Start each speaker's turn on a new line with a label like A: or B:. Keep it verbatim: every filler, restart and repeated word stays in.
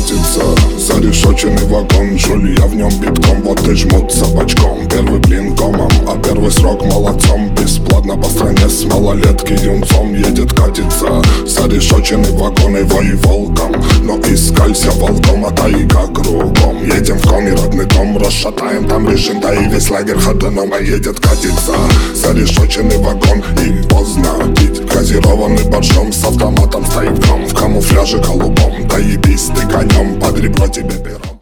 A: катится зарешоченный вагон. Жулья в нем битком, вот и жмутся бочком. Первый блин комом, а первый срок молодцом. Бесплатно по стране с малолетки юнцом. Едет, катится зарешоченный вагон, его и волком. Но искалься волком, а тайга кругом. Едем в коме, родный дом, расшатаем там режим. Да и весь лагерь ходуном, а едет, катится зарешоченный вагон. И поздно пить газированный боржом. С автоматом стоит гром, в камуфляже голубом. Да ебись ты конем, под ребро тебе пером.